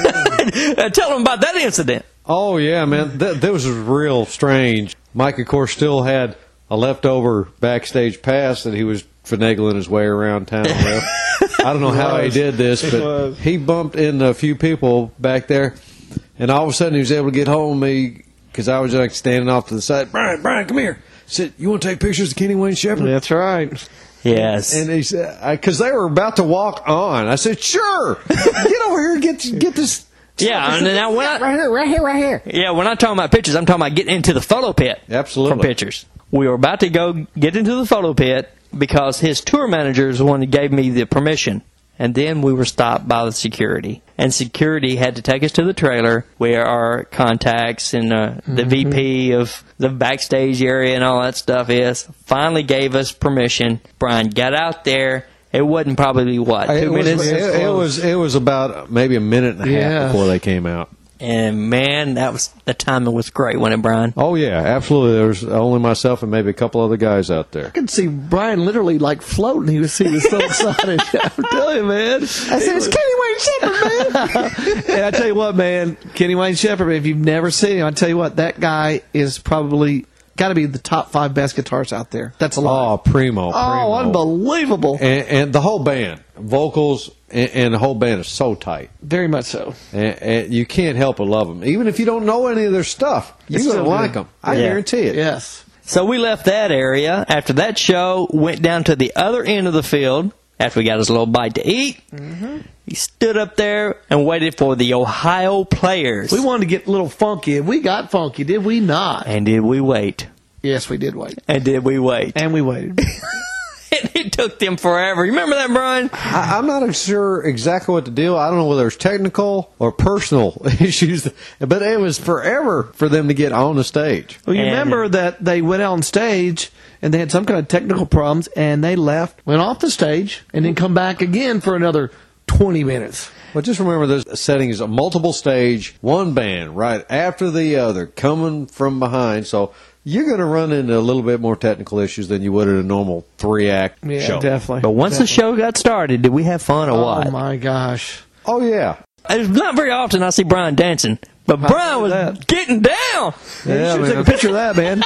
Tell them about that incident. Oh, yeah, man. That was real strange. Mike, of course, still had a leftover backstage pass that he was finagling his way around town with. I don't know how he did this, but he bumped into a few people back there, and all of a sudden he was able to get hold of me because I was like standing off to the side. Brian, come here. He said, you want to take pictures of Kenny Wayne Shepherd? That's right. Yes. And he said, because they were about to walk on. I said, sure. Get over here and get this Yeah, and now when right here. Yeah, when I'm talking about pictures, I'm talking about getting into the photo pit. Absolutely. From pictures. We were about to go get into the photo pit because his tour manager is the one who gave me the permission. And then we were stopped by the security. And security had to take us to the trailer where our contacts and the VP of the backstage area and all that stuff is. Finally gave us permission. Brian got out there. It wasn't probably, what, 2 minutes? It was about maybe a minute and a half before they came out. And, man, the timing was great, wasn't it, Brian? Oh, yeah, absolutely. There was only myself and maybe a couple other guys out there. I could see Brian literally like floating. He was so excited. I'm telling you, man. I said, it's Kenny Wayne Shepherd, man. And I tell you what, man, Kenny Wayne Shepherd, if you've never seen him, I tell you what, that guy is probably got to be the top 5 best guitarists out there. That's a lot. Oh, primo. Oh, unbelievable. And the whole band, vocals, and the whole band is so tight. Very much so. And you can't help but love them. Even if you don't know any of their stuff, you're going to like them. I guarantee it. Yes. So we left that area. After that show, went down to the other end of the field after we got us a little bite to eat. He stood up there and waited for the Ohio Players. We wanted to get a little funky. We got funky, did we not? And did we wait? Yes, we did wait. And did we wait? And we waited. It took them forever. You remember that, Brian? I'm not sure exactly what the deal. I don't know whether it's technical or personal issues, but it was forever for them to get on the stage. Well, you remember that they went on stage and they had some kind of technical problems, and they left, went off the stage, and then come back again for another 20 minutes. Well, just remember this setting is a multiple stage, one band right after the other, coming from behind, so you're going to run into a little bit more technical issues than you would at a normal 3-act show. Definitely. But once the show got started, did we have fun or what? Oh, my gosh. Oh, yeah. It's not very often I see Brian dancing, but Brian was getting down. Yeah, you should take a picture of that, man.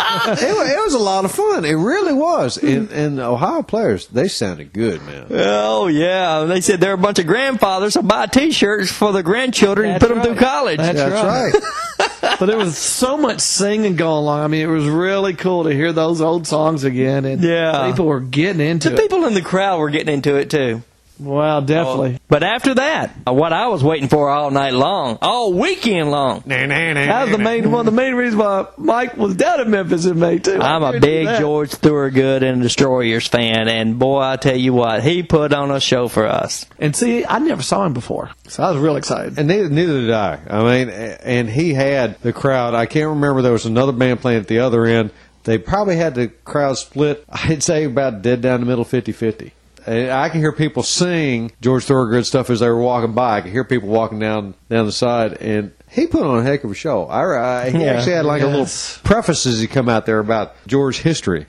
It was a lot of fun. It really was. And the Ohio Players, they sounded good, man. Oh, yeah. They said they're a bunch of grandfathers, so buy T-shirts for their grandchildren and put them through college. That's right. But there was so much singing going along. I mean, it was really cool to hear those old songs again. And people were getting into it. The people in the crowd were getting into it, too. Wow, definitely. But after that, what I was waiting for all night long, all weekend long. That was one of the main reasons why Mike was down in Memphis in May, too. I'm a big George Thorogood and Destroyers fan, and boy, I tell you what, he put on a show for us. And see, I never saw him before, so I was real excited. And neither did I. I mean, and he had the crowd. I can't remember, there was another band playing at the other end. They probably had the crowd split, I'd say about dead down the middle, 50-50. I can hear people sing George Thorogood stuff as they were walking by. I could hear people walking down the side, and he put on a heck of a show. He actually had like a little preface as he come out there about George history.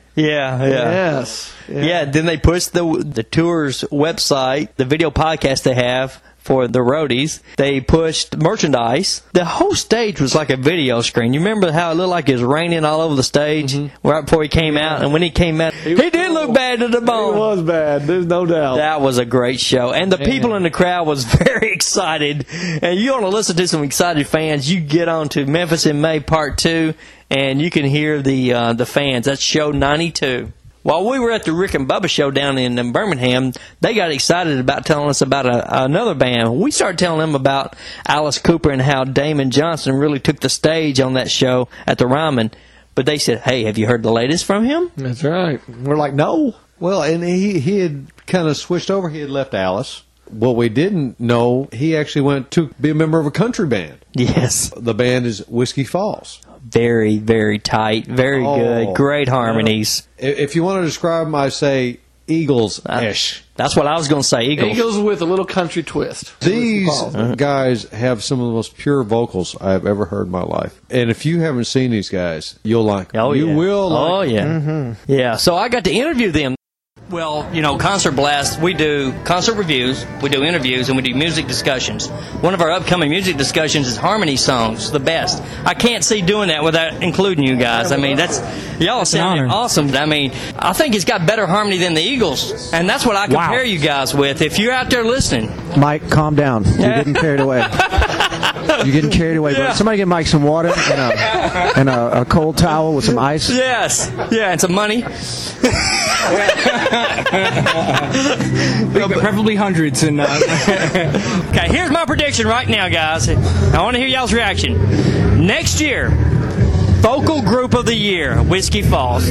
Yeah, then they pushed the tour's website, the video podcast they have for the roadies. They pushed merchandise. The whole stage was like a video screen. You remember how it looked like it was raining all over the stage right before he came out? And when he came out, he did look bad to the bone. He was bad. There's no doubt. That was a great show. And the people in the crowd was very excited. And you want to listen to some excited fans, you get on to Memphis in May Part 2, and you can hear the fans. That's show 92. While we were at the Rick and Bubba show down in Birmingham, they got excited about telling us about another band. We started telling them about Alice Cooper and how Damon Johnson really took the stage on that show at the Ryman. But they said, hey, have you heard the latest from him? That's right. We're like, no. Well, and he had kind of switched over. He had left Alice. What we didn't know, he actually went to be a member of a country band. Yes. The band is Whiskey Falls. Very, very tight. Very good. Great harmonies. If you want to describe them, I say Eagles-ish. That's what I was going to say, Eagles. Eagles with a little country twist. These guys have some of the most pure vocals I've ever heard in my life. And if you haven't seen these guys, you'll like them. You will like them. Yeah, so I got to interview them. Well, you know, Concert Blast, we do concert reviews, we do interviews, and we do music discussions. One of our upcoming music discussions is harmony songs, the best. I can't see doing that without including you guys. I mean, y'all sound awesome. I mean, I think it's got better harmony than the Eagles, and that's what I compare you guys with. If you're out there listening. Mike, calm down. You're getting carried away. You're getting carried away. Bro. Somebody get Mike some water and a cold towel with some ice. Yes. Yeah, and some money. Preferably hundreds. And Okay, here's my prediction right now, guys. I want to hear y'all's reaction. Next year, Vocal Group of the Year, Whiskey Falls.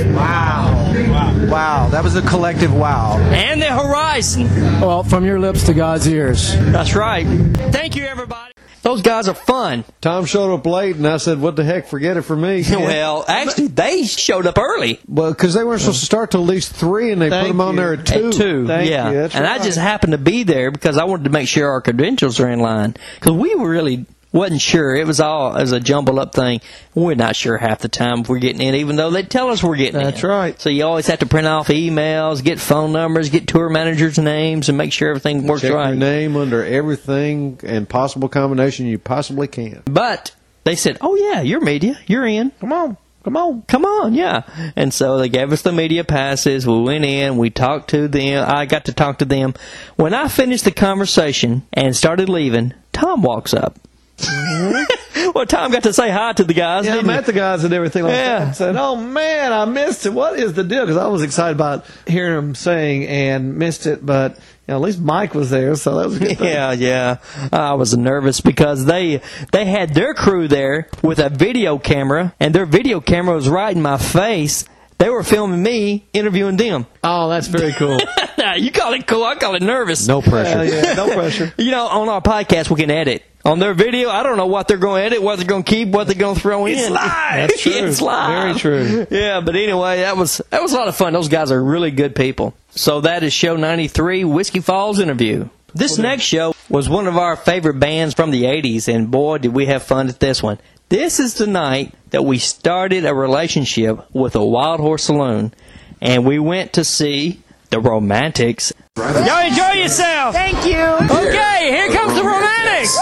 Wow, that was a collective wow. And the Horizon. Well, from your lips to God's ears. That's right. Thank you, everybody. Those guys are fun. Tom showed up late, and I said, what the heck, forget it for me. Well, actually, they showed up early. Well, because they weren't supposed to start till at least 3, and they put them on there at 2. At 2, yeah. And I just happened to be there because I wanted to make sure our credentials are in line. Because we really wasn't sure. It was all as a jumbled up thing. We're not sure half the time if we're getting in, even though they tell us we're getting in. That's right. So you always have to print off emails, get phone numbers, get tour managers' names, and make sure everything works Check right. your name under everything and possible combination you possibly can. But they said, oh, yeah, you're media. You're in. Come on. Come on, yeah. And so they gave us the media passes. We went in. We talked to them. I got to talk to them. When I finished the conversation and started leaving, Tom walks up. Well, Tom got to say hi to the guys. Yeah, I met the guys and everything like Yeah. that. And said, oh, man, I missed it. What is the deal? Because I was excited about hearing them sing and missed it. But at least Mike was there, so that was a good thing. Yeah. I was nervous because they had their crew there with a video camera, and their video camera was right in my face. They were filming me interviewing them. Oh, that's very cool. You call it cool. I call it nervous. No pressure. Yeah, no pressure. You know, on our podcast, we can edit. On their video, I don't know what they're going to edit, what they're going to keep, what they're going to throw in. It's live. That's true. It's live. Very true. Yeah, but anyway, that was a lot of fun. Those guys are really good people. So that is show 93, Whiskey Falls interview. This next show was one of our favorite bands from the 80s, and boy, did we have fun at this one. This is the night that we started a relationship with a Wild Horse Saloon, and we went to see the Romantics. Y'all enjoy yourself. Thank you. Okay, here comes the Romantics.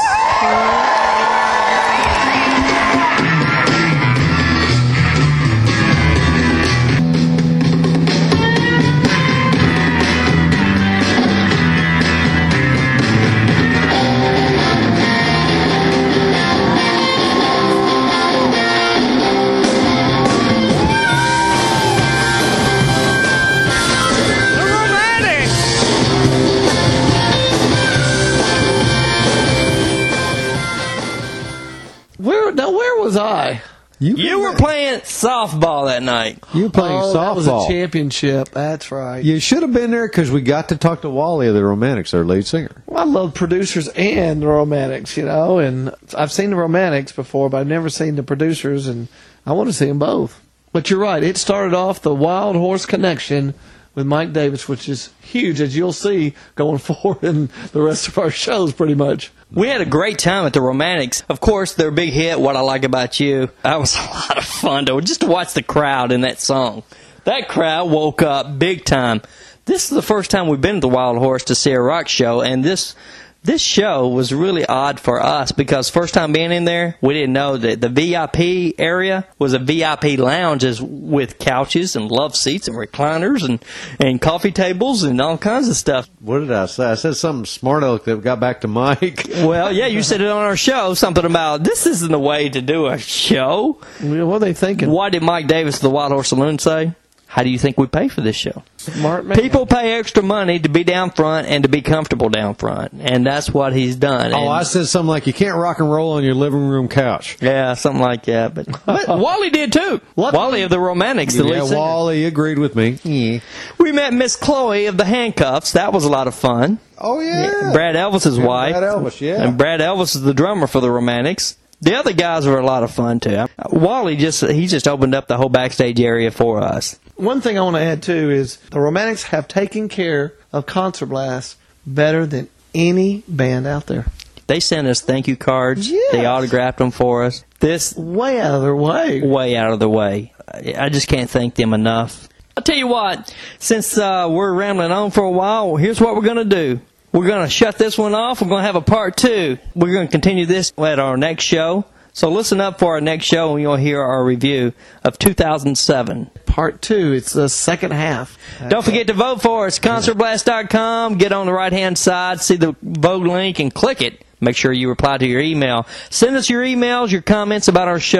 Where was I? You were playing softball that night. You were playing softball. That was a championship. That's right. You should have been there because we got to talk to Wally of the Romantics, their lead singer. Well, I love producers and the Romantics, and I've seen the Romantics before, but I've never seen the producers, and I want to see them both. But you're right. It started off the Wild Horse connection with Mike Davis, which is huge, as you'll see going forward in the rest of our shows, pretty much. We had a great time at the Romantics. Of course, their big hit, What I Like About You, that was a lot of fun, just to watch the crowd in that song. That crowd woke up big time. This is the first time we've been to the Wild Horse to see a rock show, and this show was really odd for us because first time being in there, we didn't know that the VIP area was a VIP lounge with couches and love seats and recliners and coffee tables and all kinds of stuff. What did I say? I said something smart aleck that got back to Mike. Well, yeah, you said it on our show, something about this isn't the way to do a show. What are they thinking? What did Mike Davis of the Wild Horse Saloon say? How do you think we pay for this show? Smart man. People pay extra money to be down front and to be comfortable down front, and that's what he's done. Oh, I said something like, you can't rock and roll on your living room couch. Yeah, something like that. But Wally did too. Wally of the Romantics. The lead singer. Wally agreed with me. Yeah. We met Miss Chloe of the Handcuffs. That was a lot of fun. Oh, yeah. Brad Elvis's wife. Brad Elvis, yeah. And Brad Elvis is the drummer for the Romantics. The other guys were a lot of fun too. Wally just opened up the whole backstage area for us. One thing I want to add too is the Romantics have taken care of Concert Blast better than any band out there. They sent us thank you cards. Yes. They autographed them for us. This way out of their way. Way out of their way. I just can't thank them enough. I'll tell you what, since we're rambling on for a while, here's what we're going to do. We're going to shut this one off. We're going to have a part 2. We're going to continue this at our next show. So listen up for our next show and you'll hear our review of 2007. Part 2. It's the second half. Don't forget to vote for us. ConcertBlast.com. Get on the right-hand side, see the vote link, and click it. Make sure you reply to your email. Send us your emails, your comments about our shows.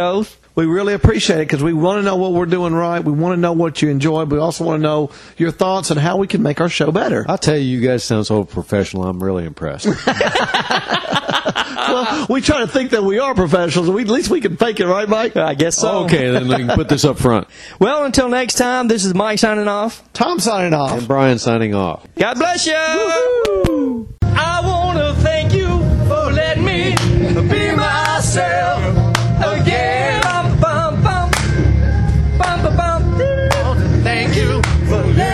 We really appreciate it because we want to know what we're doing right. We want to know what you enjoy. We also want to know your thoughts and how we can make our show better. I'll tell you guys sound so professional. I'm really impressed. Well, we try to think that we are professionals. At least we can fake it, right, Mike? I guess so. Okay, then we can put this up front. Well, until next time, this is Mike signing off. Tom signing off. And Brian signing off. God bless you. Woo-hoo. I want to thank you for letting me be myself again. Bum, bum, bum. Bum, bum, bum. Thank you for letting